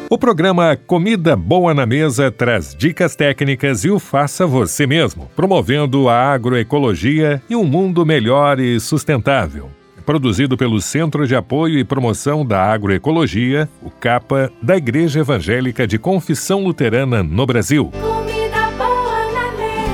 O programa Comida Boa na Mesa traz dicas técnicas e o faça você mesmo, promovendo a agroecologia e um mundo melhor e sustentável. Produzido pelo Centro de Apoio e Promoção da Agroecologia, o CAPA, da Igreja Evangélica de Confissão Luterana no Brasil. Comida boa na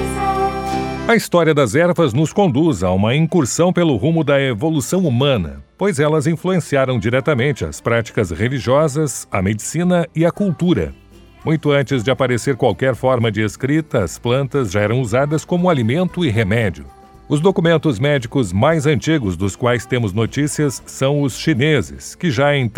mesa. A história das ervas nos conduz a uma incursão pelo rumo da evolução humana, pois elas influenciaram diretamente as práticas religiosas, a medicina e a cultura. Muito antes de aparecer qualquer forma de escrita, as plantas já eram usadas como alimento e remédio. Os documentos médicos mais antigos dos quais temos notícias são os chineses, que já em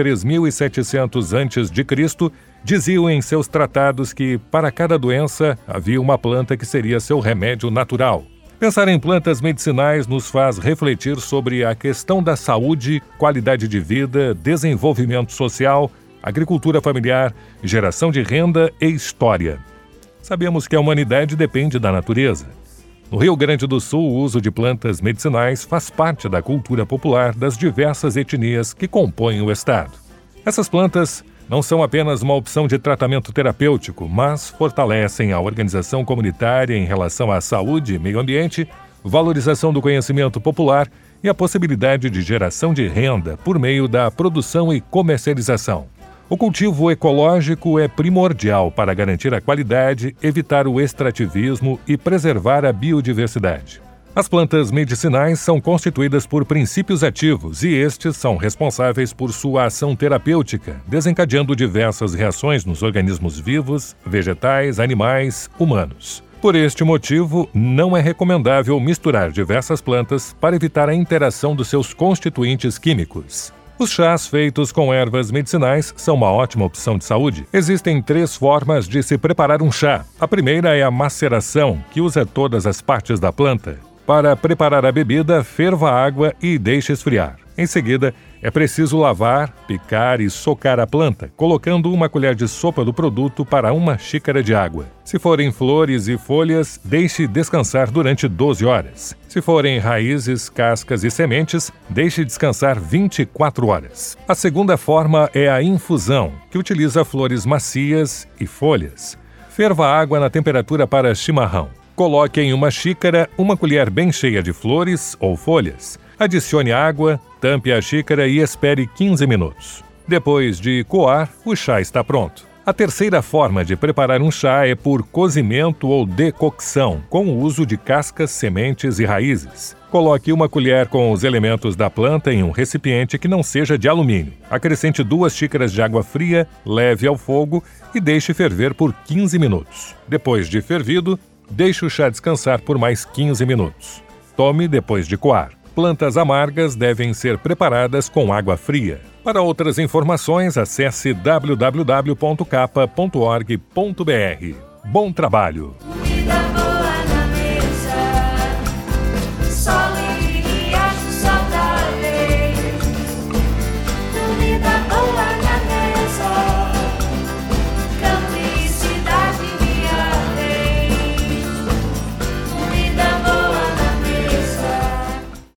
3700 a.C. diziam em seus tratados que, para cada doença, havia uma planta que seria seu remédio natural. Pensar em plantas medicinais nos faz refletir sobre a questão da saúde, qualidade de vida, desenvolvimento social, agricultura familiar, geração de renda e história. Sabemos que a humanidade depende da natureza. No Rio Grande do Sul, o uso de plantas medicinais faz parte da cultura popular das diversas etnias que compõem o estado. Essas plantas não são apenas uma opção de tratamento terapêutico, mas fortalecem a organização comunitária em relação à saúde e meio ambiente, valorização do conhecimento popular e a possibilidade de geração de renda por meio da produção e comercialização. O cultivo ecológico é primordial para garantir a qualidade, evitar o extrativismo e preservar a biodiversidade. As plantas medicinais são constituídas por princípios ativos e estes são responsáveis por sua ação terapêutica, desencadeando diversas reações nos organismos vivos, vegetais, animais, humanos. Por este motivo, não é recomendável misturar diversas plantas para evitar a interação dos seus constituintes químicos. Os chás feitos com ervas medicinais são uma ótima opção de saúde. Existem 3 formas de se preparar um chá. A primeira é a maceração, que usa todas as partes da planta. Para preparar a bebida, ferva a água e deixe esfriar. Em seguida, é preciso lavar, picar e socar a planta, colocando 1 colher de sopa do produto para 1 xícara de água. Se forem flores e folhas, deixe descansar durante 12 horas. Se forem raízes, cascas e sementes, deixe descansar 24 horas. A segunda forma é a infusão, que utiliza flores macias e folhas. Ferva a água na temperatura para chimarrão. Coloque em 1 xícara 1 colher bem cheia de flores ou folhas. Adicione água, tampe a xícara e espere 15 minutos. Depois de coar, o chá está pronto. A terceira forma de preparar um chá é por cozimento ou decocção, com o uso de cascas, sementes e raízes. Coloque 1 colher com os elementos da planta em um recipiente que não seja de alumínio. Acrescente 2 xícaras de água fria, leve ao fogo e deixe ferver por 15 minutos. Depois de fervido, deixe o chá descansar por mais 15 minutos. Tome depois de coar. Plantas amargas devem ser preparadas com água fria. Para outras informações, acesse www.capa.org.br. Bom trabalho!